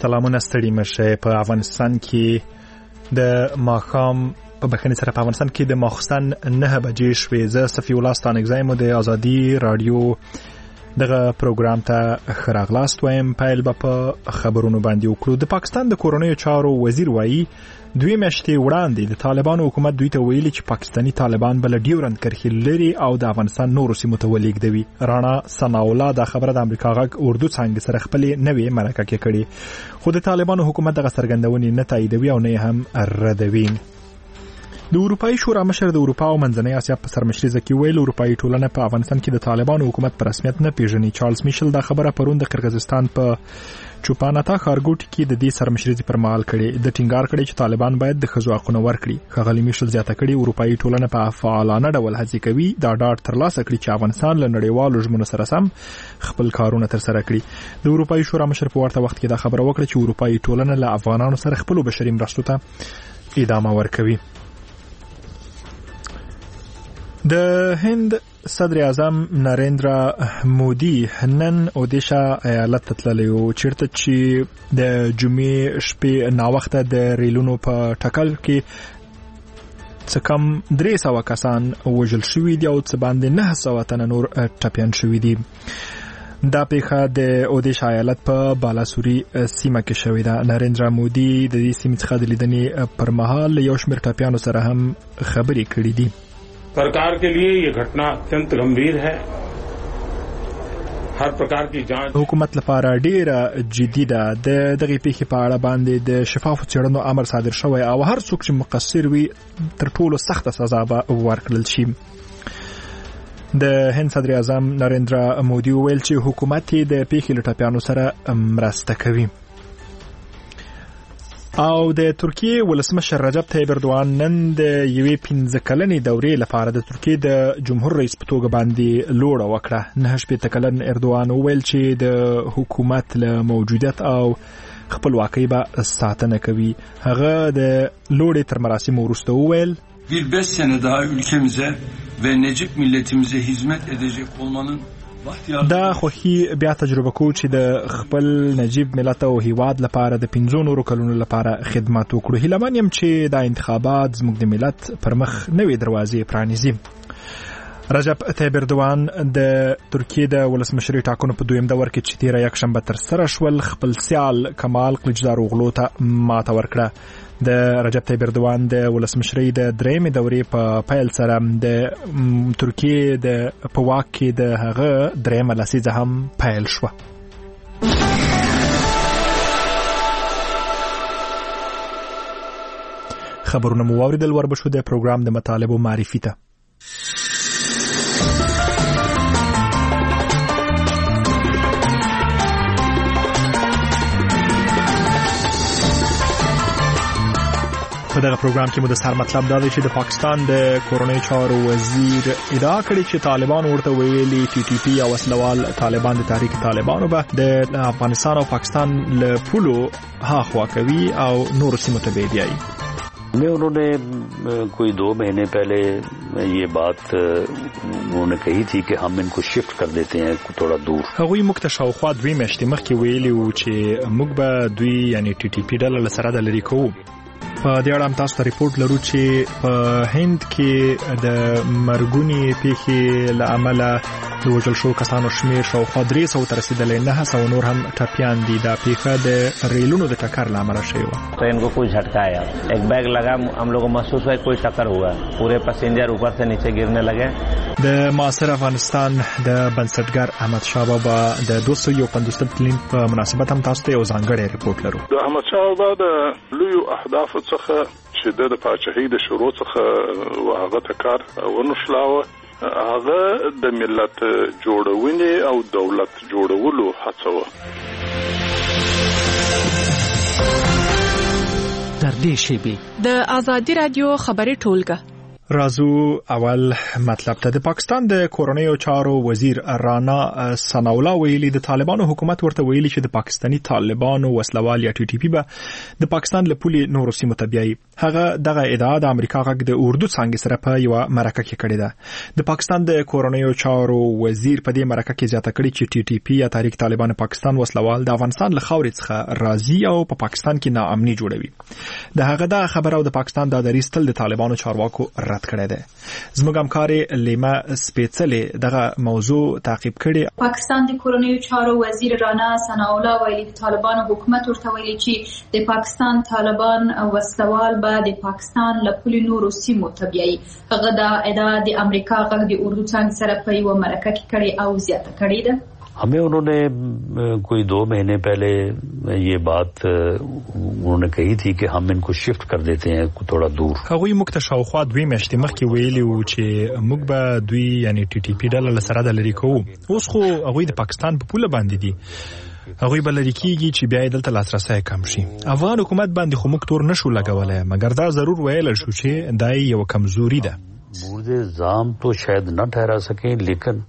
سلامونه ستړي مشه. په افغانستان کې د ماښام په بخښنې سره په افغانستان کې د ماخستن 9 بجې شوې. زه صفي الله ستانکزی مو د ازادي رادیو دغه پروګرام ته ښه راغلاست وایم. پیل به په خبرونو باندې وکړو. د پاکستان د کورنیو چارو وزیر وایي 2 میاشتې وړاندې د طالبانو حکومت دوی ته ویلي چې پاکستانی طالبان بل ډیورند کرښې لري او د افغانستان نورو سیمو ته ولېږدوي. رانا ثناءالله دا خبره د امریکا غږ اردو څانګې سره خپلې نوې مرکه کې کړې، خو د طالبانو حکومت دغه څرګندونې نه تاییدوي او نه هم ردوي. د اروپایي شورا مشر د اروپا او منځنۍ اسیا په سرمشري کې ویل اروپایي ټولنه په افغانستان کې د طالبانو حکومت په رسمیت نه پیژني. چارلز میشل دا خبره پرون د قرغیزستان په چوپاناتا ښارګوټي کې د دې سرمشري پر مهال کړي. د ټینګار کړي چې طالبان باید د ښځو حقونه ورکړي. ښاغلي میشل زیاته کړي اروپایي ټولنه په فعالانه ډول هڅې کوي دا ډاډ ترلاسه کړي چې افغانستان له نړیوالو ژمنو سره سم خپل کارونه ترسره کړي. د اروپایي شورا مشر په ورته وخت کې دا خبره وکړه چې اروپایي ټولنه له افغانانو سره خپل بشري مرستو ته ادامه ورکوي. د هند صدر اعظم نریندرا مودي نن اودیشا ایالت ته تللی و، چیرته چې د جمعې شپې ناوخته د ریلونو په ټکر کې څه کم 300 کسان وژل شوي دي او څه باندې 900 تنه نور ټپیان شوي دي. دا پیښه د اودیشا ایالت په بالاسوري سیمه کې شوې ده. نریندرا مودي د دې سیمې څخه د لیدنې پر مهال یو شمېر ټپیانو سره هم خبرې کړې دي. सरकार के लिए ये घटना अत्यंत गंभीर है. हर प्रकार की जांच حکومت لپاره ډیره جدي ده. د دغه پیښې په اړه باندې د شفافو څېړنو امر صادر شوی او هر څوک چې مقصر وي تر ټولو سخته سزا به ورکړل شي. د هند صدر اعظم نریندرا مودي ویل چې حکومت د پیښې له ټپیانو سره مرسته کوي. او د ترکیه ولسمشر رجب طیب اردوغان نن د یوې 15 کلنې دورې لپاره د ترکیه د جمهور رئیس په توګه باندې لوړه وکړه. 9 کلن اردوغان وویل چې د حکومت له موجودیت او خپلواکۍ به ساتنه کوي. هغه د لوړې تر مراسمو وروسته وویل 5 sene daha ülkemize ve Necip milletimize hizmet edecek olmanın دا خوښي بیا تجربه کو چې د خپل نجیب ملت او هیواد لپاره د 15 کلونو لپاره خدمت وکړو. هیلهمن یم چې دا انتخابات زموږ د ملت پر مخ نوې دروازې پرانیزي. رجب طیب اردوغان د ترکیه د ولسمشرۍ ټاکنو په دویم دور کې چې تیره یکشنبه ترسره شول خپل سیال کمال کلچداروغلو ته ماته ورکړه. د رجب طیب اردوغان د ولسمشرۍ د درېیمې دورې په پیل سره د ترکیه د په واک کې د هغه درېیمه لسیزه هم پیل شوه. خبرونه مو واوریدل. وربشو د پروګرام د مطالبو معرفي ته. په دغه پروګرام کې مو د سر مطلب دا دی چې د پاکستان د کورنیو چارو وزیر ادعا کړې چې طالبان ورته ویلي ټي ټي پی او وسلوال طالبان د تحریک طالبانو به د افغانستان او پاکستان له پولو هاخوا کوي او نور سیمو ته بیایي. میں انہوں نے کوئی 2 مہینے پہلے یہ بات انہوں نے کہی تھی کہ ہم ان کو شفٹ کر دیتے ہیں تھوڑا دور. هغوی موږ ته شاوخوا 2 میاشتې مخکې ویلي وو چې موږ به دوی یعنی ټي ټي پی ډله له سره د لرې کوو. په دې اړه هم تاسو ته ریپورت لرو چې په هند کې د مرګونی پیښې له امله د وژل شوو کسانو شمېر شاوخوا 300 ته رسېدلی. 900 نور هم ټپیان دي. دا پیښه د ریلونو د ټکر له امله شوې وه. Train को कुछ झटका आया, एक बैग लगा, हम लोग को महसूस हुआ कोई टक्कर हुआ, पूरे पैसेंजर ऊपर से नीचे गिरने लगे. د معاصر افغانستان د بنسټګر احمد شاه بابا د 251 تلین په مناسبت هم تاسو ته یو ځانګړی ریپورت لرو. د احمد شاه بابا د لویو اهداف څخه چې د پاچاهۍ د شروع څخه هغه ته کار ونشلاوه، هغه د ملت جوړونې او دولت جوړولو هڅه وه. در دې شیبې د ازادي رادیو خبري ټولګه رازو اول مطلب ته د پاکستان د کورنیو چارو وزیر رانا ثناءالله ویلي د طالبانو حکومت ورته ویلي چې د پاکستانی طالبانو وسلوال یا ټي ټي پی به د پاکستان له پولې نورو سیمو ته بیایي. هغه دغه ادعا د امریکا غږ د اردو څانګې سره په یو مرکه کې کړې ده. د پاکستان د کورنیو چارو وزیر په دې مرکه کې زیاته کړې چې ټي ټي پی یا تحریک طالبان پاکستان وسلوال د افغانستان له خاورې څخه راځي او په پاکستان کې ناامني جوړوي. د هغه د خبرو د پاکستان د دریستل د طالبانو چارواکو رد کړی دی. زموږ همکار لیما سپیڅلې دغه موضوع تعقیب کړي. پاکستان د کورنیو چارو وزیر رانا ثناءالله ویلي د طالبانو حکومت ورته ویلي چې د پاکستان طالبان وسلوال به د پاکستان له پولې نورو سیمو ته بیایي. هغه د ادعا د امریکا غږ د اردو څانګې سره په یوه مرکه کې کړې او زیاته کړې ده. हमें उन्होंने कोई 2 महीने पहले ये बात उन्होंने कही थी कि हम इनको शिफ्ट कर देते हैं थोड़ा दूर. هغوی موږ ته شاوخوا 2 میاشتې مخکې ویلي وو چې موږ به دوی یعنی ټي ټي پی ډله له سره د لرې کوو. اوس خو هغوی د پاکستان په پوله باندې دي. هغوی به لرې کېږي چې بیا یې دلته لاسرسی کم شي. افغان حکومت باندې خو موږ تور نشو لګولی، مګر دا ضرور ویلی شو چې دا یو کمزوري ده. مورد الزام تو شاید نه ٹھہرا سکیں لیکن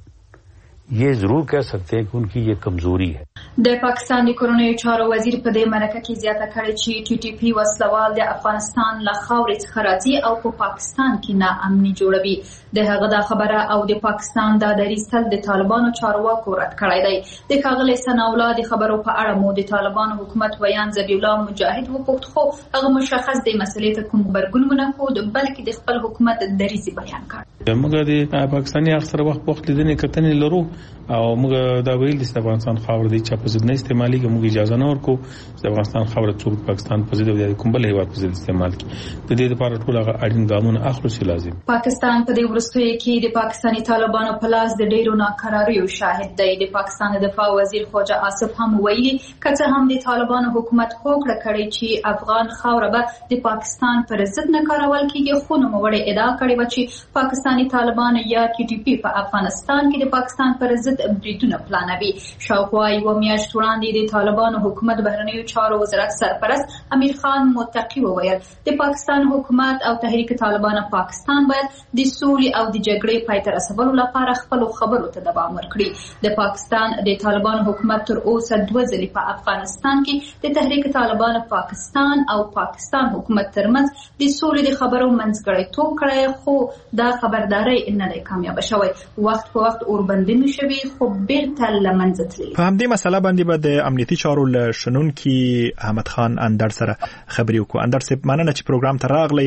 یہ ضرور کہہ سکتے ہیں کہ ان کی یہ کمزوری ہے. د پاکستان د کورنیو چارو وزیر په دې مرکه کې زیاته کړې چې ټي ټي پی وسلوال د افغانستان له خاورې څخه راځي او په پاکستان کې ناامني جوړوي. د هغه د خبره او د پاکستان د دریستل د طالبانو چارواکو رد کړی دی. د ښاغلي ثناءالله د خبرو په اړه مو د طالبانو حکومت ویان ذبیح الله مجاهد وپوښت، خو هغه مشخص د مسلې ته کوم غبرګون ونه ښود بلکې د خپل حکومت دریځ بیان کړ. موږ د پاکستاني اکثر وخت لیدنې کتنې لرو او موږ دا ویل د افغانستان خاور دی چې په ضد نه استعمالي کې موږ اجازه نه ورکو چې افغانستان خاور څوک پاکستان په ضد او کوم بل هیواد په ضد استعمال کړي. د دې لپاره ټول هغه اړین ګامونه اخلو چې لازم. پاکستان په دې وروستیو کې د پاکستاني طالبانو په لاس د ډیرو ناکراریو شاهد دی. د پاکستان د دفاع وزیر خواجه آصف هم ویلي که څه هم د طالبانو حکومت هوکړه کړې چې افغان خاور به د پاکستان پر ضد نه کارول کیږي، خو نوموړی ادعا کړې و چې پاکستاني طالبان یا ټي ټي پی په افغانستان کې د پاکستان پر ضد بریدونه پلانوي. شاوخوا یوه میاشت وړاندې د طالبانو حکومت بهرنیو چارو وزارت سرپرست امیر خان متقي وویل د پاکستان حکومت او تحریک طالبان پاکستان باید د سولې او د جګړې پای ته رسولو لپاره خپلو خبرو ته دوام ورکړي. د پاکستان د طالبانو حکومت تر اوسه 2 ځلې په افغانستان کې د تحریک طالبان پاکستان او پاکستان حکومت ترمنځ د سولې د خبرو منځګړیتوب کړی، خو دا خبرداري نه دی کامیاب شوی. وخت په وخت اوربندي شوي خو بیرته له منځه تللي. په همدې مسله باندې به د امنیتي چارو له شنونکي احمد خان اندر سره خبرې وکړو. اندر صاحب مننه چې پروګرام ته راغلی.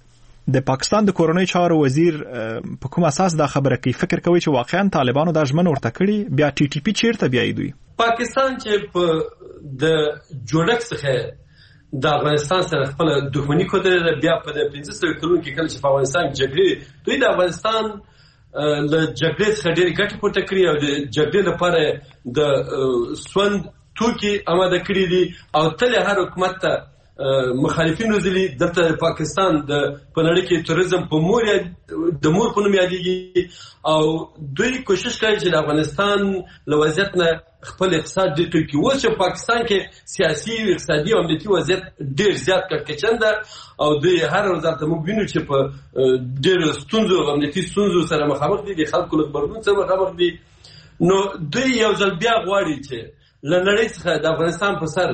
د پاکستان د کورنیو چارو وزیر په کوم اساس دا خبره کوي؟ فکر کوي چې واقعا طالبانو دا ژمنه ورته کړې بیا ټي ټي پی چیرته بیایي دوی؟ پاکستان چې په د جوړښت څخه د افغانستان سره خپل دښمني کوي، بیا په 1500 کلونو کې کله چې په افغانستان جګړې دوی د افغانستان له جګړې څخه ډېرې ګټې پورته کړي او د جګړې لپاره د سوند توکي آماده کړي دي او تل هر حکومت ته مخالفین روزلي. دلته پاکستان د په نړۍ کې توریزم په مور په نوم یادېږي او دوی کوشش کوي چې د افغانستان له وضعیت نه خپل اقتصاد ډېر کړي. اوس چې پاکستان کې سیاسي اقتصادي او امنیتي وضعیت ډېر زیات کړکېچن ده او دوی هر ورځ دلته موږ وینو چې په ډېرو ستونزو امنیتي ستونزو سره مخامخ دي، د خلکو له غبرګون سره مخامخ دي. نو دوی یو ځل بیا غواړي چې له نړۍ څخه د افغانستان په سر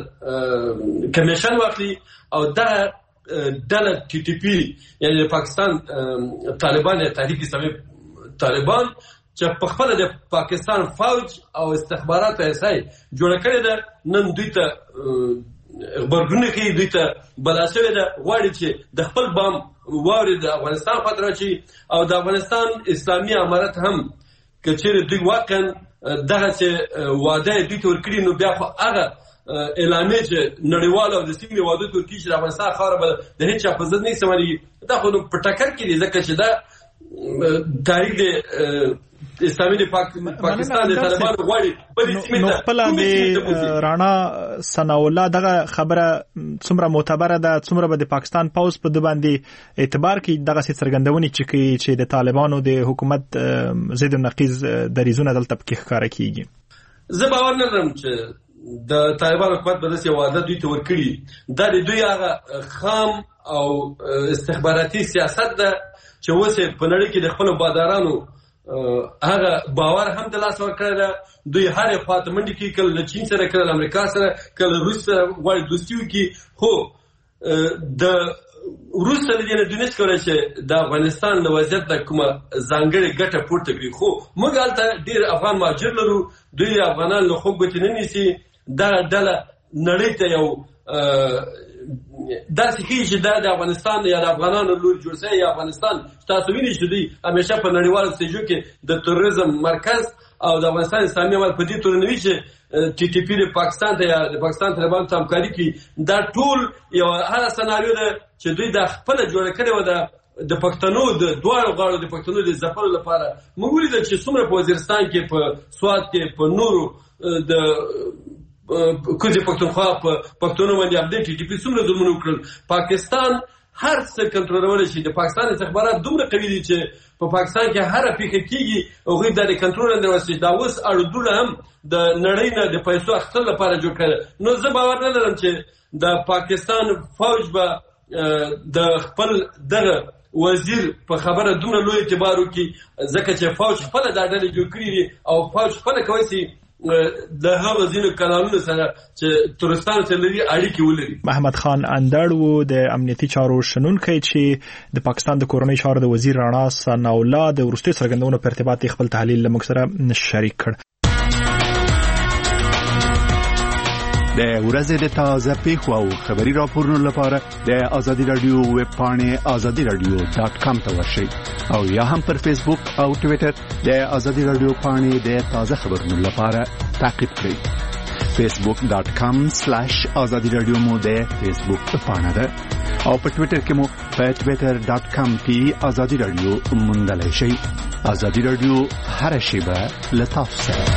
کمیشن واخلي او دا ډله ټي ټي پی یعنی د پاکستان طالبان یا تحریک اسلامي طالبان چې په خپل د پاکستان فوج او استخبارات ایسای جوړ کړی ده، نن دوی ته خبرګون کوي، دوی ته بلا شوې ده، غواړي چې د خپل بام واوري د افغانستان خاطر شي او د افغانستان اسلامي امارت هم که چیرې دوی واقعا دغه چې وعده دوی ته ورکړي نو بیا خو هغه اعلانې چې نړیوال او د سیمې وعده ته ورکړي چې د افغانستان خاوره به د هېچا په ضد نه استعمالېږي، دا خو په ټکر کې دي ځکه چې دا تاریخ د اسلامي د پاکستان د طالبانو غواړي په دې سیمه ته خپل د رانا ثناءالله دغه خبره څومره معتبره ده، څومره به د پاکستان پوز په د باندې اعتبار کې دغه څرګندونې چې د طالبانو د حکومت ضد نقیض دریزونه دلته پکې ښکاره کیږي؟ زه باور نه لرم چې د طالبانو حکومت به داسې وعده دوی ته ورکړي. دا د دوی هغه خام او استخباراتي سیاست ده چې اوس په نړۍ کې د خپل بادارانو هغه باور هم د لاس ورکړی ده. دوی هرې خواته منډې کوي، کله له چین سره، کله له امریکا سره، کله روس سره غواړي دوستي وکړي. خو د وروسته له دې نه دوی نشي کولی چې د افغانستان له وضعیت نه کومه ځانګړې ګټه پورته کړي. خو موږ هلته ډېر افغان مهاجر لرو، دوی افغانان له خوږ ګوتې نه نیسي. دغه ډله نړۍ ته یو داسې ښیي چې دا د افغانستان یا د افغانانو لوري جوړ شوی یا افغانستان تاسو وینئ چې دوی همیشه په نړیوالو سټیجو کې د تروریزم مرکز او د افغانستان اسلامي امارت په دې توګه نه وي چې ټي ټي پی د پاکستان ته یا د پاکستان طالبانو ته همکاري کوي. دا ټول یو هغه سناریو ده چې دوی د خپله جوړه کړې وه د پښتنو د دواړو غاړو د پښتنو د ځپلو لپاره. موږ ولیدل چې څومره په وزیرستان کې، په سوات کې، په نورو د کوزي پښتونخوا په پښتونو باندې همدې ټي ټي پی څومره ظلمونه وکړل. پاکستان هر څه کنټرولولی شي. د پاکستان استخبارات دومره قوي دي چې په پاکستان کې هره پیښه کېږي هغوی دا د کنټرول لاندې راوستي. دا اوس اړودونه هم د نړۍ نه د پیسو اخیستلو لپاره جوړ کړی. نو زه باور نه لرم چې د پاکستان فوج به د خپل دغه وزیر په خبره دومره لوی اعتبار وکړي، ځکه چې فوج خپله دا ډلې جوړ کړي دي او فوج خپله کولی شي د هغه ځینو کانالونو سره چې ترکستان سره لري اړیکې ولري. محمد خان اندړ و د امنیتي چارو شنونکی چې د پاکستان د کورنۍ چارو د وزیر رانا ثناءالله د وروستیو څرګندونو په ارتباط خپل تحلیل له موږ سره شریک کړ. د ورځې د تازه پیښو او خبري راپورونو لپاره د آزادي رادیو ویب پاڼې azadiradio.com ته ورشئ او یا هم پر فیسبوک او ټوئیټر د آزادي رادیو پاڼې د تازه خبرونو لپاره تعقیب کړئ. facebook.com/azadiradio مو د فیسبوک پاڼه ده او په ټوئیټر کې مو په twitter.com کې آزادي رادیو موندلای شئ. آزادي رادیو هر شیبه له تاسو سره.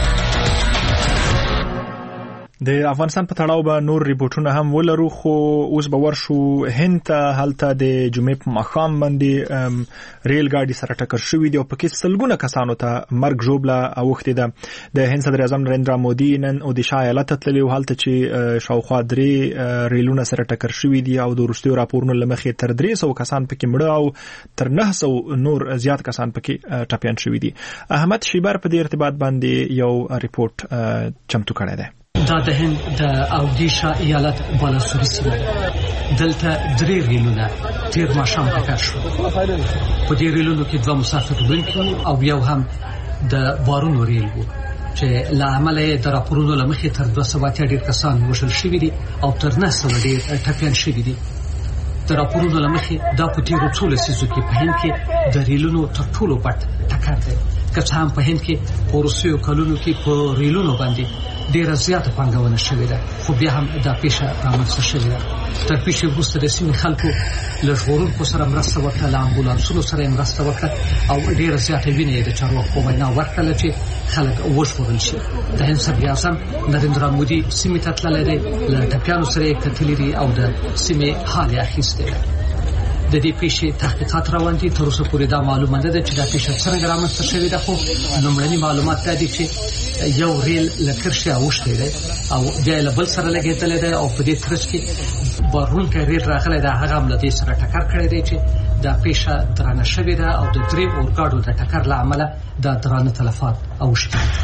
د افغانستان په تړاو به نور ریپورتونه هم ولرو، خو اوس به ورشو هند ته. هلته د جمعې په ماښام باندې ریل ګاډي سره ټکر شوی دی او پکې سلګونه کسانو ته مرګ ژوبله اوښتې ده. د هند صدر اعظم نریندرا مودي نن اودیشا ایالت ته تللی و، هلته چې شاوخوا 3 ریلونه سره ټکر شوي دي او د وروستیو راپورونو له مخې تر 300 کسان پکې مړه او تر 900 نور زیات کسان پکې ټپیان شوي دي. احمد شیبر په دې ارتباط باندې یو ریپورت چمتو کړی دی. دا د هند د اودیشا ایالت بالاسوري سیمه دلته 3 ریلونه تیر ماښام ټکر شو. په دې ریلونو کې 2 مسافر وړونکي او یو هم د بارونو ریل و چې له امله د راپورونو له مخې تر 200 ډېر کسان وژل شوي دي او تر 900 ډېر ټپیان شوي دي. د راپورونو له مخې دا په تیرو څو لسیزو کې په هند کې د ریلونو تر ټولو بد ټکر دی. که څه هم په هند کې په وروستیو کلونو کې په ریلونو باندې ډېره زیاته پانګونه شوې ده، خو بیا هم دا پیښه رامنځته شوې ده. تر پیښې وروسته د سیمې خلکو له ژغورونکو سره مرسته وکړه، له امبولانسونو سره یې مرسته وکړه او ډېره زیاته وینه یې د چارواکو وینا ورکړله چې خلک وژغورل شي. د هند صدر اعظم نریندرا مودي سیمې ته تللی دی، له ټپیانو سره یې کتلي دي او د سیمې حال یې اخیستی دی. د دې پیښې تحقیقات روان دي. تر اوسه پورې دا معلومه نه ده چې دا پیښه څنګه رامنځته شوې ده، خو لومړني معلومات دا دي چې یو ریل له کرښې اوښتی دی او بیا له بل سره لګېدلی دی او په دې ترڅ کې بارونکی ریل راغلی دی، هغه هم له دې سره ټکر کړی دی چې دا پیښه درانه شوې ده او د 3 اورګاډو د ټکر له امله دا درانه تلفات اوښتي دي.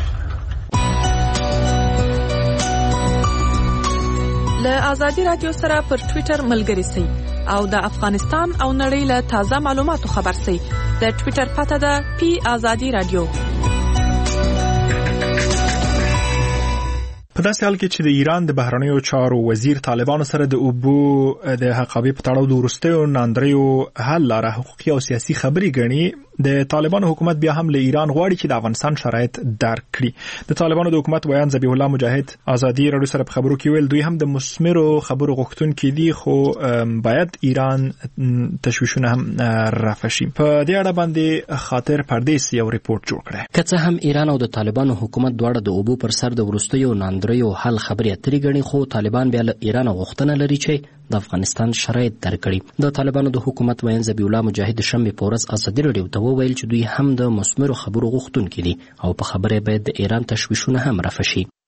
له آزادي رادیو سره پر ټوئیټر ملګری سئ او د افغانستان او نړۍ له تازه معلوماتو خبر سئ. د ټوئیټر پته ده @azadi radio. په داسې حال کې چې د ایران د بهرنیو چارو وزیر طالبانو سره د اوبو د حقابې په تړاو د وروستیو ناندریو حل لاره حقوقي او سیاسي خبري ګڼي، د طالبانو حکومت بیا هم له ایران غواړي چې د افغانستان شرایط درک کړي. د طالبانو د حکومت ویان ذبیح الله مجاهد آزادي رادیو سره په خبرو کې ویل دوی هم د مثمرو خبرو غوښتونکي دي، خو باید ایران تشویشونه هم رفع شي. په دې اړه باندې خاطر پردیس یو ریپورت جوړ کړی. که څه هم ایران او د طالبانو حکومت دواړه د اوبو پر سر د وروستیو ناندریو حل خبرې اترې ګڼي، خو طالبان بیا له ایران غوښتنه لري چې د افغانستان شرایط درک کړي. د طالبانو د حکومت ویان ذبیح الله مجاهد شنبه په ورځ آزادي رادیو ته وویل چې دوی هم د مثمرو خبرو غوښتونکي دي او په خبره باید د ایران تشویشونه هم رفع شي.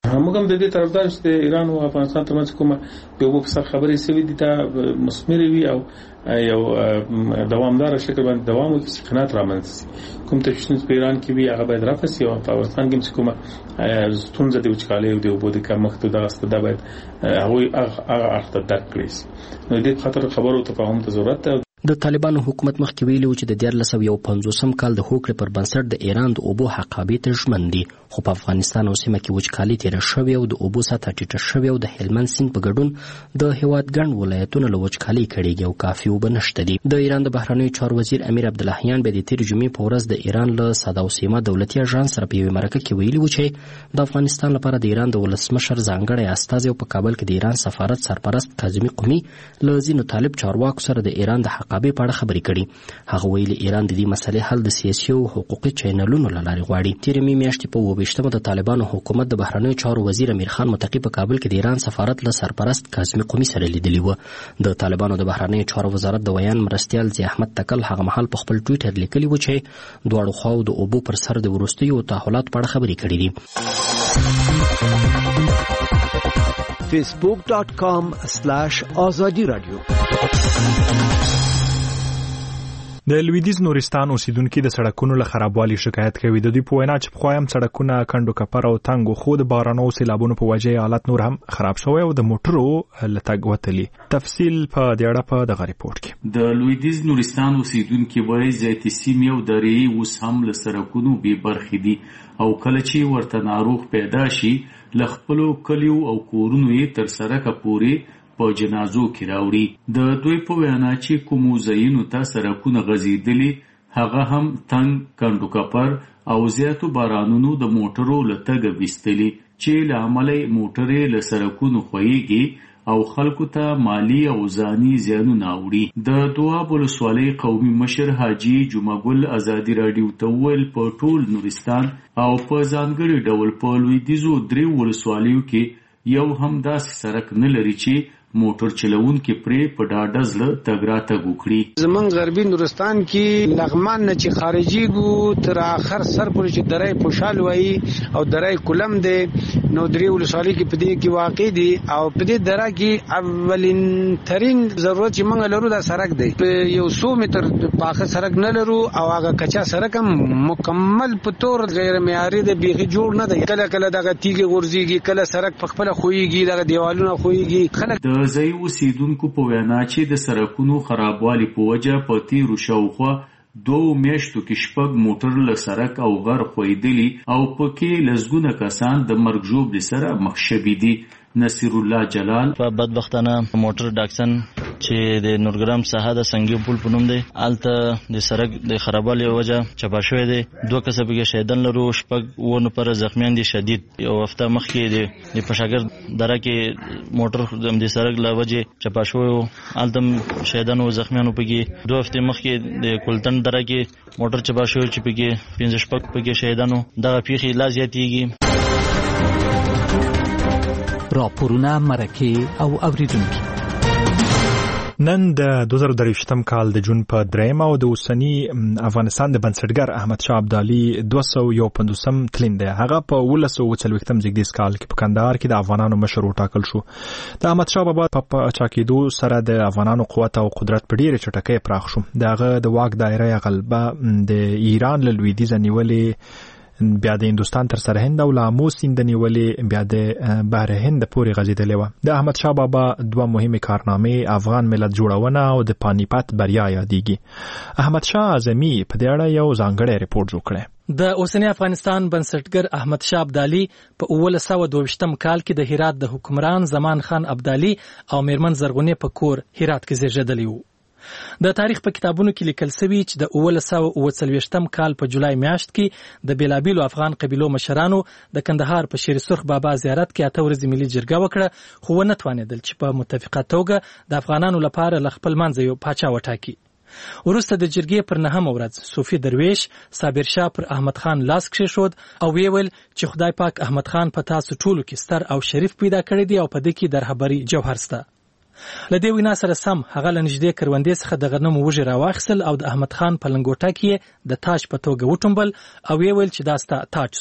موږ هم د دې طرفدار چې ایران او افغانستان ترمنځ کومه یو په سر خبرې سوي دي ته مسمر وي او یو دوامدار شکل باندې دوام وکړي چې قناعت رامنځته شي. کوم تشویش په ایران کې وي هغه باید رفع شي او په افغانستان کې کومه ستونزه د وچکالۍ او د اوبو د کمښت دغه ستده باید هغه اخته درک کړي شي. نو دې خاطر خبرو تفاهم ته ضرورت ده. د طالبانو حکومت مخکې ویلي و چې د 1950 کال د هوکړې پر بنسټ د ایران د اوبو حقابې ته ژمن دي، خو په افغانستان او سیمه کې وچکالي تیره شوې او د اوبو سطحه ټیټه شوې او د هلمند سیند په ګډون د هیواد ګڼ ولایتونه له وچکالۍ کړېږي او کافي اوبه نشته دي. د ایران د بهرنیو چارو وزیر امیر عبداللهیان به د تېرې جمعې په ورځ د ایران له ساده او سیمه دولتي اژانس سره په یوې مرکه کې ویلي و چې د افغانستان لپاره د ایران د ولسمشر ځانګړی استازی او په کابل کې د ایران سفارت سرپرست کاظمي قومي له ځینو طالب چارواکو سره د ایران د حقابې په اړه خبرې کړي. هغه ویلي ایران د دې مسلې حل د سیاسي او حقوقي چینلونو له لارې غواړي. تېرې میاشتې په 28مه د طالبانو حکومت د بهرنیو چارو وزیر امیر خان متقي په کابل کې د ایران سفارت له سرپرست کاظمي قومي سره لیدلی و. د طالبانو د بهرنیو چارو وزارت د ویان مرستیال ضیاء احمد تکل هغه مهال په خپل ټویټر لیکلی و چې دواړو خواو د اوبو پر سر د وروستیو تحولاتو په اړه خبرې کړې دي. facebook.com/azadi radio. د لویدیز نورستان اوسیدونکو د سړکونو له خرابوالي شکایت کوي. د دوی په وینا چې پخوا هم سړکونه کندو کپر او تنګ خو د بارانو او سیلابونو په وجه حالت نور هم خراب شوی او د موټرو لتګ وتلی. تفصیل په دې اړه په دغه ریپورت کې. د لویدیز نورستان اوسیدونکو وایي زیاتې سیمې او درې اوس هم له سړکونو بې برخې دي او کله چې ورته ناروغ پیدا شي له خپلو کلیو او کورونو یې تر سړکه پورې په جنازو کې راوړي. د دوی په وینا چې کومو ځایونو ته سړکونه غځېدلي هغه هم تنګ کندو کپر او زیاتو بارانونو د موټرو له تګه ویستلي چې له امله موټرې له سړکونو خویږي او خلکو ته مالی او ځاني زیانونه اوړي. د دواب ولسوالۍ قومي مشر حاجي جمعګل ازادي راډیو ته وویل په ټول نورستان او په ځانګړي ډول په لویدیځو درې ولسوالیو کې یو هم داسې سړک نه لري چې موټر چلوونکي پرې په ډاډه زړه تګ راتګ وکړي. زمونږ غربي نورستان کې لغمان نه چې خارجيږو تر اخر سر پورې چې درې پوشال وایي او درې کولم دي نو درې ولسوالۍ کې په دې کې واقع دي او په دې دره کې اولین ترين ضرورت چې موږ لرو دا سړک دی. په 100 متر پاخه سړک نه لرو او هغه کچا سړک هم مکمل په تور غیر معیاري دی، بیخي جوړ نه دی. کله کله دغه تیږه غورځيږي، کله سړک په خپل خوېږي، دغه دیوالونه خوېږي. خلک د ځای اوسیدونکو په وینا چې د سړکونو خرابوالي په وجه په تیرو شاوخوا 2 میاشتو کې 6 موټر له سړک او غر خویدلی او پکې لزګونه کسان د مرګ ژوبلې سره مخ شوي دي. نصیر الله جلال په بدبختانه موټر ډاکسن چې د نورګرام ساحه د سنگي پل په نوم دی الته د سړک د خرابوالي وجه چپا شوی دی. 2 کسه به شهیدان لرو، 6 ونه پر زخمیان دي شدید. یو هفته مخکې د پشاګر دره کې موټر د سړک له وجه چپا شوی الته شهیدان او زخمیان پکې. 2 هفته مخکې د کولتن دره کې موټر چپا شوی چې پکې 15 پکې شهیدانو دغه پیښې لا زیاتېږي. راپورونه مرکه او اوریدونکو. نن د 2023م کال د جون په 3 او د اوسنی افغانستان د بنسټګر احمد شاه ابدالي 251م تلین دی. هغه په 1940م زیږدیز کال کې په کندهار کې د افغانانو مشر وټاکل شو. د احمد شاه بابا په چاکیدو سره د افغانانو قوت او قدرت په ډیره چټکۍ پراخ شو. دغه د واک دایره غلبه د ایران له لویدیځ نیولې بیا د هندوستان تر سرهند او لامو سیند نیولې بیا د بحر هند پورې غځېدلې وه. د احمد شاه بابا 2 مهمې کارنامې افغان ملت جوړونه او د پانیپت بریا یادېږي. احمد شاه اعظمي په دې اړه یو ځانګړی ریپورت جوړ کړی. د اوسنی افغانستان بنسټګر احمد شاه ابدالي په 1922م کال کې د هرات د حکمران زمان خان ابدالي او میرمن زرغونې په کور هرات کې زیږیدلی وو. د تاریخ په کتابونو کې لیکل شوی چې د 1940م کال په جولای میاشت کې د بیلابیلو افغان قبیلو مشرانو د کندهار په شیر سرخ بابا زیارت کې 8 ورځې ملي جرګه وکړه، خو ونه توانېدل چې په متفقه توګه د افغانانو لپاره ل خپل منځ یو پاچا وټاکي. وروسته د جرګې پر 9 ورځ صوفي درویش صابر شاه پر احمد خان لاس کېښود او ویل چې خدای پاک احمد خان په تاسو ټولو کې ستر او شریف پیدا کړی دی او په دې کې درحبري جوهر سته. لدې وینا سره سم هغه لنجدې کروندې څخه د غنمو وږي راواخیستل او د احمد خان په لنګوټه کې د تاج په توګه وټومبل او ویل چې دا ستا تاج سو.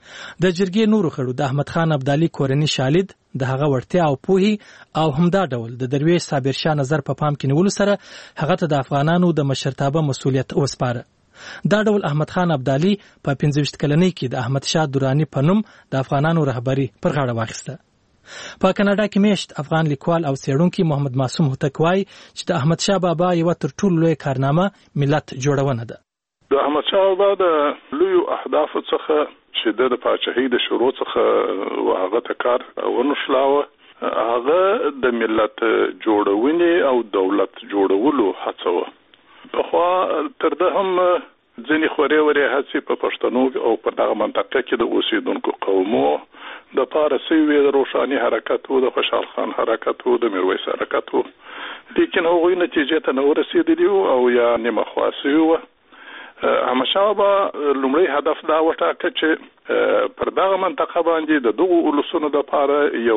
د جرګې نورو غړو د احمد خان ابدالي کورنۍ شالید د هغه وړتیا او پوهې او همدا ډول د درویش صابر شاه نظر په پام کې نیولو سره هغه ته د افغانانو د مشرتابه مسؤلیت وسپاره. دا ډول احمد خان ابدالي په 15 کلنۍ کې د احمد شاه درانی په نوم د افغانانو رهبری پر غاړه واخیسته. په کاناډا کې میشت افغان لیکوال او څېړونکي محمد معصوم هوتک وایي چې د احمد شاه بابا یو تر ټولو لوی کارنامه ملت جوړونه ده. د احمد شاه بابا د لوی اهداف څخه چې د پاچاهۍ د شروع څخه هغه ته کار ونشلاوه هغه د ملت جوړونې او دولت جوړولو هڅه وه. پخوا تر ده هم ځینې خورې ورې هڅې په پښتنو او په دغه منطقه کې د اوسېدونکو قومو د پاره سوي د روښاني حرکت وو، د خوشحال خان حرکت وو، د میرویس حرکت وو، لیکن هغوی نتیجې ته نه ورسېدلي وو او یا نیمه خوا سوي وو. احمدشاه بابا لومړی هدف دا وټاکه چې پر دغه منطقه باندې د دغو اولسونو دپاره یو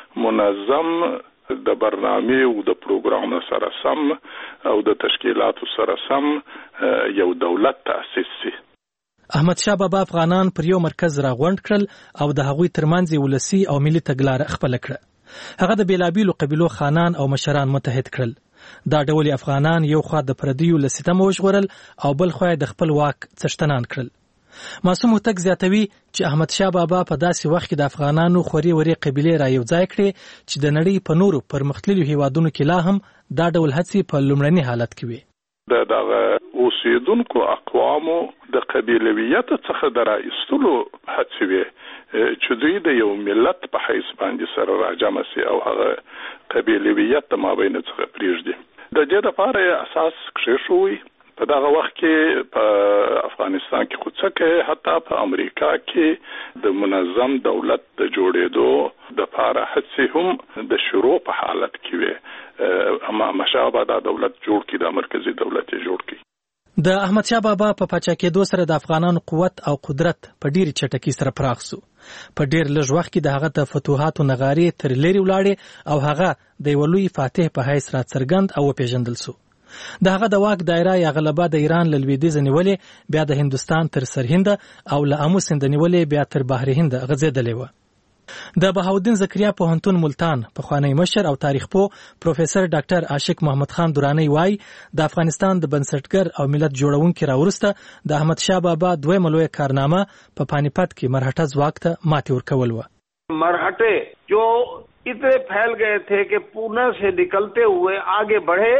منظم د برنامې او د پروګرام سره سم او د تشکیلاتو سره سم یو دولت تأسیس شي. احمد شاه بابا افغانان پر یو مرکز راغونډ کړل او د هغوی ترمنځ ولسی او ملي تګلاره خپل کړه. هغه د بیلابیلو قبیلو خانان او مشران متحد کړل. دا ډول افغانان یو خوا د پردیو له ستم وژغورل او بل خوا د خپل واک څښتنان کړل. معصوم هوتک زیاتوي چې احمد شاه بابا په داسې وخت کې د افغانانو خوري وري قبیلې را یو ځای کړې چې د نړۍ په نورو پرمختللو هیوادونو کې لا هم دا ډول هڅې په لومړني حالت کې وي. دغه اوسېدونکو اقوامو د قبیلویت څخه د راایستلو هڅې وي چې دوی د یو ملت په حیث باندې سره راجمع سي او هغه قبیلویت د مابین څخه پرېږدي. د دې لپاره اساس کېښوي. په دغه وخت کې په افغانستان کې خو څه حتی په امریکا کې د منظم دولت د جوړېدو د لپاره هڅې هم د شروع په حالت کې وي. اما مشابه دا دولت جوړ کړي، د مرکزی دولت جوړ کړي. د احمد شاه بابا په پاچا کېدو سره د افغانانو قوت او قدرت په ډېرې چټکۍ سره پراخ شو. په ډېر لږ وخت کې د هغه د فتوحاتو نغارې تر لرې ولاړې او هغه د یو لوی فاتح په حیث راڅرګند او وپېژندل شو. د هغه د واک دایره یا غلبه د ایران له لویدیځه نیولې بیا د هندوستان تر سرهند او له امو سیند نیولې بیا تر بحر هند غځېدلې وه. د بهاودین زکریا پوهنتون ملتان پخوانی مشر او تاریخ پوه پروفیسور ډاکټر عاشق محمد خان درانی وایي د افغانستان د بنسټګر او ملت جوړونکي راورسته د احمد شاه بابا دویمه لویه کارنامه په پانیپت کې مرهټه ځواک ته ماتې ورکول وه. مرهټه جو اتنے پھیل گئے تھے کہ پونا سے نکلتے ہوئے آگے بڑھے.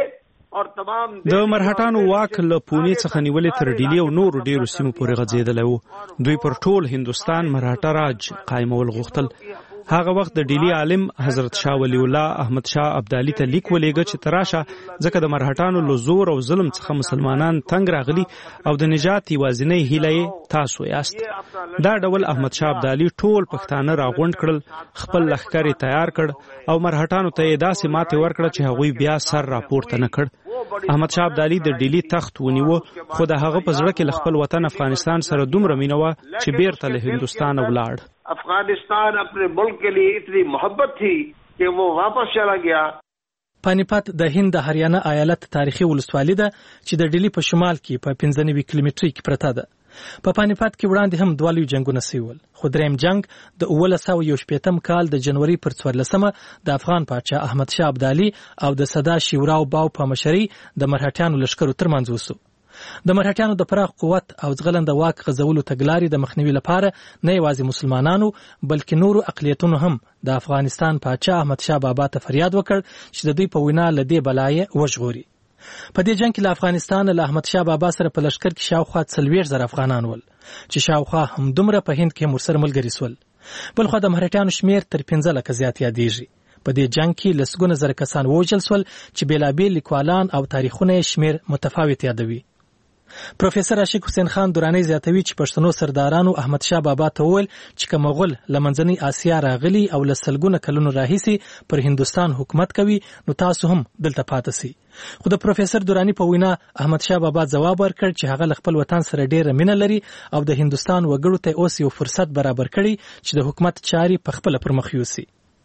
د مرهټانو واک له پونې څخه نیولې تر ډیلی او نورو ډیرو سیمو پورې غځېدلی و. دوی پر ټول هندوستان مرهټه راج قایمول غوښتل. هغه وخت د ډیلی عالم حضرت شاه ولی الله احمد شاه ابدالي ته لیک ولېږه چې تراشه ځکه د مرهټانو له زور او ظلم څخه مسلمانان تنګ راغلي او د نجات یوازینۍ هیله تاسو یاست. دا ډول احمد شاه ابدالي ټول پښتانه راغونډ کړل، خپل لښکر تیار کړ او مرهټانو ته یې داسې ماتې ورکړه چې هغوی بیا سر راپورته نه کړ. احمد شاه ابدالي د ډیلی تخت ونیو، خو د هغه په زړه کې له خپل وطن افغانستان سره دومره مینه وه چې بیرته له هندوستان ولاړ. افغانستان اپنے ملک کے لیے اتنی محبت تھی کہ وہ واپس چلا گیا. پانیپت د هند د هریانه ایالت تاریخي ولسوالي ده چې د ډیلی په شمال کې په 95 کیلومتري کې پرته ده. په پانیپت کې وړاندې هم دوه لوی جنګونه شوي ول، خو دریم جنګ د 1918 کال د جنوري پر 14 د افغان پاچا احمد شاه ابدالي او د سدا شیوراو باو په مشرۍ د مرهټیانو لښکرو ترمنځ وسو. د مرهټیانو د پراخ قوت او ځغلنده واک غځولو تګلارې د مخنیوي لپاره نه یوازې مسلمانانو بلکې نورو اقلیتونو هم د افغانستان پاچا احمد شاه بابا ته فریاد وکړ چې د دوی په وینا له دې بلایې وژغوري. په دې جنګ کې له افغانستان له احمد شاه بابا سره په لښکر کې شاوخوا 40,000 افغانان ول چې شاوخوا همدومره په هند کې مرسر ملګري سول. بلخوا د مرهټیانو شمیر تر 15 لکه زیات یادېږي. په دې جنگ کې لسګونه زره کسان ووژل سول چې بیلابیل لیکوالان او تاریخونه شمیر متفاوت یادوي. پروفیسور عاشق حسین خان درانی زیاتوي چې پښتنو سردارانو احمد شاه بابا ته وویل چې که مغول له منځنۍ آسیا راغلي او له سلګونه کلونو راهیسې پر هندوستان حکومت کوي نو تاسو هم دلته پاتې سئ. خو د پروفیسور درانی په وینا احمد شاه بابا ځواب ورکړ چې هغه له خپل وطن سره ډیره مینه لري او د هندوستان وګړو ته اوس یو فرصت برابر کړي چې د حکومت چاري په خپل پر مخ یوسي.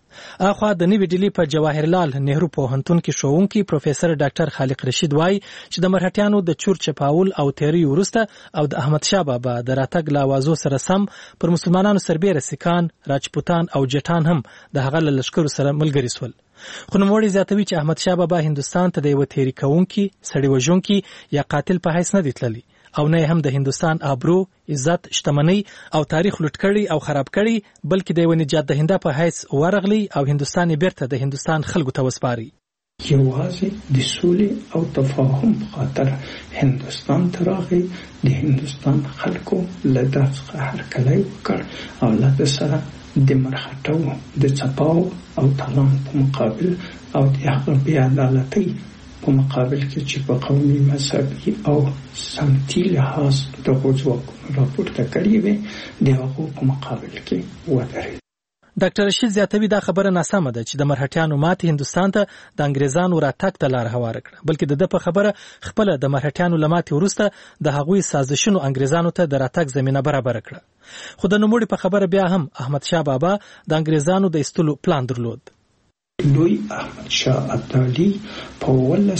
اخوا د نوې ډیلی په جواهرلال نهرو پوهنتون کې ښوونکی پروفیسور ډاکټر خالق رشید وایي چې د مرهټیانو د چور چپاول او تیری وروسته او د احمد شاه بابا د راتګ له اوازو سره سم پر مسلمانانو سربېره سیکان، راجپوتان او جټان هم د هغه له لښکرو سره ملګري سول. خو نوموړی زیاتوي چې احمد شاه بابا هندوستان ته د یو تیری کوونکي، سړی وژونکي یا قاتل په حیث نه دی تللی او نه هم د هندوستان آبرو، عزت، شتمنۍ او تاریخ لوټ کړي او خراب کړي، بلکې د یو نجات دهنده په حیث ورغلی او هندوستان بیرته د هندوستان خلکو ته وسپاري. یوازې د سولې او تفاهم په خاطر هندوستان ته راغی. د هندوستان خلکو له ده څخه هرکلی وکړ او له ده سره د مرهټو د څپاو او تالان په مقابل او د هغه بې عدالتۍ په مقابل کې چې په قومي، مذهبي او سمتي لحاظ دغو ځواکونو راپورته کړي وي د هغو په مقابل کې ودرېد. ډاکټر رشید زیاتوي دا خبره ناسمه ده چې د مرهټیانو ماتې هندوستان ته د انګریزانو راتګ ته لار هواره کړه، بلکې د ده په خبره خپله د مرهټیانو له ماتې وروسته د هغوی سازشونو انګریزانو ته د راتګ زمینه برابره کړه. خو د نوموړي په خبره بیا هم احمد شاه بابا د انګریزانو د ایستلو پلان درلود. لوی احمد شاه ابدالي په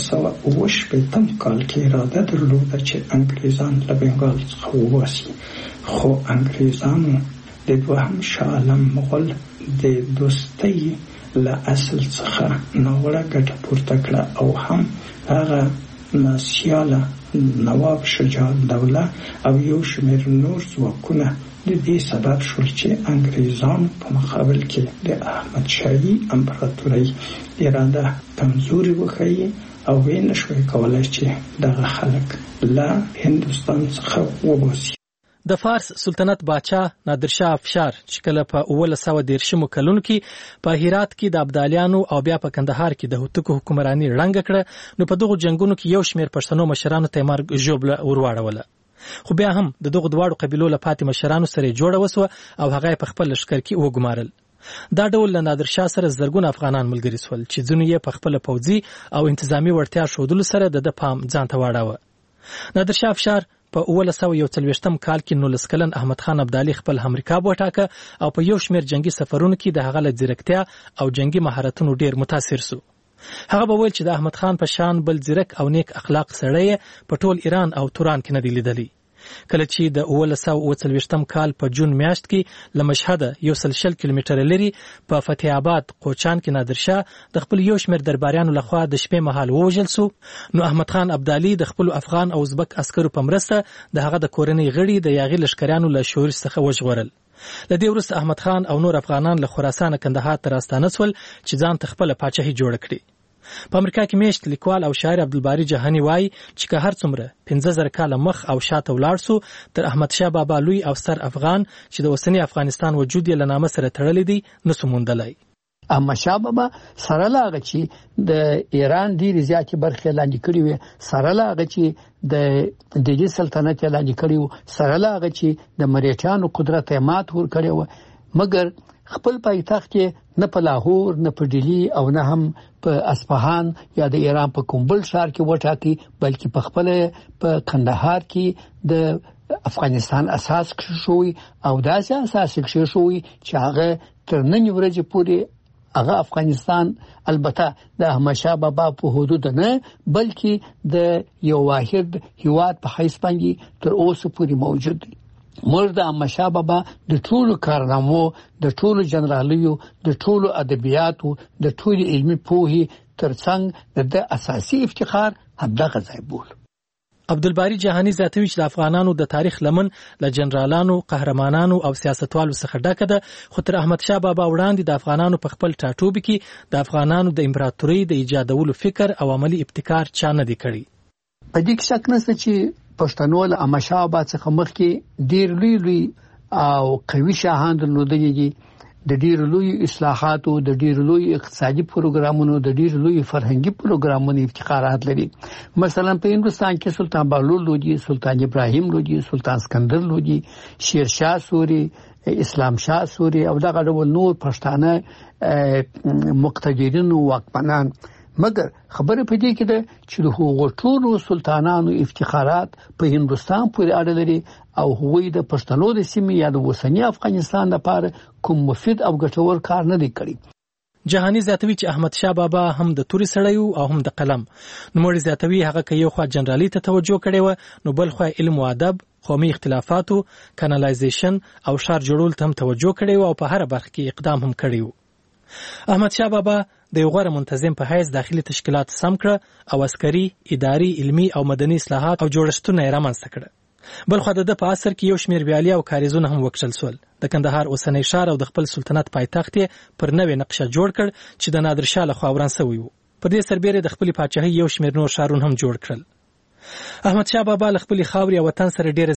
1918 کال کې اراده درلوده چې انګریزان له بنګال څخه وباسي، خو انګریزانو د دوهم شاه عالم مغول د دوستۍ له اصل څخه ناوړه ګټه پورته کړه او هم هغه ناسیاله نواب شجاع الدوله او یو شمېر نور ځواکونه د دې سبب شول چې انګریزانو په مقابل کې د احمد شاهي امپراتورۍ اراده کمزوري وښیي او ویې نشوای کولی چې دغه خلک له هندوستان څخه وباسي. د فارس سلطنت باچا نادرشاه افشار چې کله په 1913 کلونو کې په هرات کې د ابدالیانو او بیا په کندهار کې د هوتکو حکمراني ړنګه کړه، نو په دغو جنگونو کې یو شمېر پښتنو مشرانو ته مرګ ژوبله ورواړوله. خو بیا هم د دغو دواړو قبیلو له پاتې مشرانو سره جوړه وسوه او هغه په خپل لښکر کې وګمارل. دا ډول له نادرشاه سره زرګونه افغانان ملګري سول چې ځینو یې په خپل پوځي او انتظامی وړتیا ښودلو سره د پام ځان ته واړاوه. نادرشاه افشار په 1941 کال کې 19 کلن احمد خان ابدالي خپل همرکاب وټاکه او په یو شمېر جنگي سفرونو کې د هغه له ځیرکتیا او جنگي مهارتونو ډیر متاثر سو. هغه به ویل چې د احمد خان په شان بل ځیرک او نیک اخلاق سړی په ټول ایران او توران کې نه دی لیدلی. کله چې د 1940 کال په جون میاشت کې له مشهد 160 کیلومتره لري په فتح آباد قوچان کې نادرشاه د خپل یو شمېر درباریانو لخوا د شپې مهال ووژل سو، نو احمد خان ابدالي د خپل افغان او ازبک عسکرو په مرسته د هغه د کورنۍ غړي د یاغي لښکریانو له شورش څخه وژغورل. له دې وروسته احمد خان او نور افغانان له خراسان کندهار ته راستانه سول چې ځان ته خپله پاچاهي جوړه کړي. په امریکا کې میشت لیکوال او شاعر عبدالباری جهانی وایي چې که هر څومره 15000 کاله مخ او شاته ولاړ سو تر احمد شاه بابا لوی او ستر افغان چې د اوسنی افغانستان وجود یې له نامه سره تړلی دی نسو موندلی. احمد شاه بابا سره لاغه چې د ایران ډیرې زیاتې برخې لاندې کړې وې، سره لاغه چې د دهلي سلطنت لاندې کړی و، سره لاغه چې د مرهټیانو قدرت یې مات ور کړی و، مګر خپل پایتخت کې نه په لاهور، نه په ډیلی او نه هم په اصفهان یا د ایران په کوم بل ښار کې وټاکي، بلکې په خپل په کندهار کې د افغانستان اساس کښوي او داسې اساس کښوي چې هغه تر نن ورځې پورې هغه افغانستان البته د احمد شاه بابا په حدود نه بلکې د یو واحد هیواد په حیث باندې تر اوسه پورې موجود دی. موږ د احمد شاه بابا د ټولو کارنامو، د ټولو جنرالیو، د ټولو ادبیاتو، د ټولو علمي پوهې ترڅنګ د اساسي افتخار همدغه ځای بول. عبدالباری جهانی زیاتوي چې د افغانانو د تاریخ لمن له جنرالانو، قهرمانانو او سیاستوالو څخه ډکه ده، خو تر احمد شاه بابا وړاندې د افغانانو په خپل ټاټوبي کې د افغانانو د امپراتورۍ د ایجادولو فکر او عملی ابتکار چا نه دی کړی. په دې کې شک نشته چې پښتنو له احمد شاه بابا څخه مخکې ډیر لوی او قوي شاهان درلودلي دي، د ډیر لوی اصلاحاتو، د ډیر لوی اقتصادي پروګرامونو، د ډیر لوی فرهنګي پروګرامونو افتخارات لري. مثلا په هندوستان کې سلطان بهلول لودي، سلطان ابراهیم لودي، سلطان اسکندر لودي، شیرشاه سوري، اسلام شاه سوري او دغه ډول نور پښتانه مقتدرین او واکمنان. مګر خبره پدې کې ده چې د هغو ټولو سلطانانو افتخارات په هندوستان پورې اړه لري او هغوی د پښتنو د سیمې یا د اوسنی افغانستان لپاره کوم مفید او ګټور کار نه دی کړی. جهاني زیاتوي چې احمد شاه بابا هم د توري سړی او هم د قلم. نوموړي زیاتوي هغه که یو خوا جنرالي ته توجه کړې و نو بل خوا علم او ادب، قومي اختلافاتو، کانالایزیشن او ښار جوړول ته هم توجه کړې و او په هر برخه کې اقدام هم کړی و. احمد شاه بابا د یو غوره منتظم په حیث داخلي تشکیلات سم کړه او عسکري، اداري، علمي او مدني اصلاحات او جوړښتونه یې رامنځته کړه. بل خو د په عصر کې یو شمېر ویالې او کاریزونه هم وکړل سول. د کندهار اوسنی ښار او د خپل سلطنت پایتخت یې پر نوې نقشه جوړ کړ چې د نادر شاه لخوا وران شوی و. پر دې سربېره د خپلې پاچاهۍ یو شمېر نور ښارونه هم جوړ کړل. احمد شاه بابا له خپلې خاورې او وطن سره ډېره